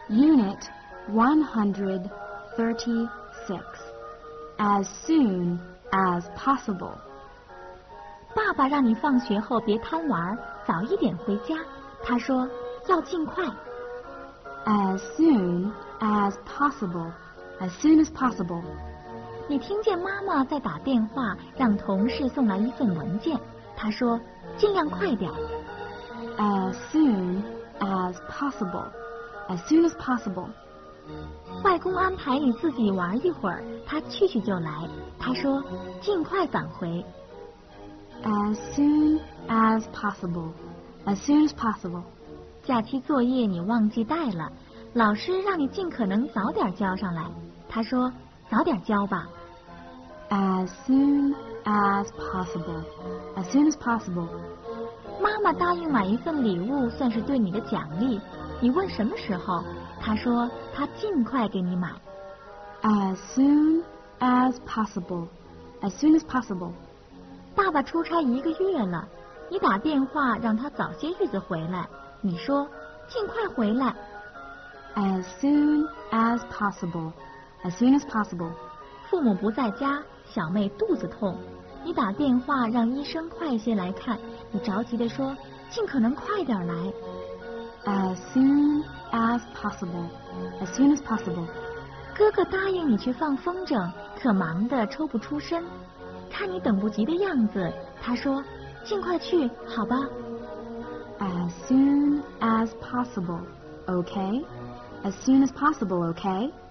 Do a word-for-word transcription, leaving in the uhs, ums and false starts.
Unit one hundred thirty-six. As soon as possible. 爸爸让你放学后别贪玩，早一点回家。他说要尽快。 As soon as possible. As soon as possible. 你听见妈妈在打电话，让同事送来一份文件。他说尽量快点。 As soon as possible. As soon as possible. 外公安排你自己玩一会儿，他去去就来。他说尽快返回。 As soon as possible. As soon as possible. 假期作业你忘记带了，老师让你尽可能早点交上来。他说早点交吧。 As soon as possible. As soon as possible. 妈妈答应买一份礼物，算是对你的奖励。你问什么时候？他说他尽快给你买。 As soon as possible. As soon as possible. 爸爸出差一个月了，你打电话让他早些日子回来。你说尽快回来。 As soon as possible. As soon as possible. 父母不在家，小妹肚子痛，你打电话让医生快些来看。你着急地说尽可能快点来。 As soon as possible. As soon as possible. 哥哥答应你去放风筝，可忙得抽不出身。看你等不及的样子，他说尽快去好吧。 As soon as possible. Okay? As soon as possible, okay?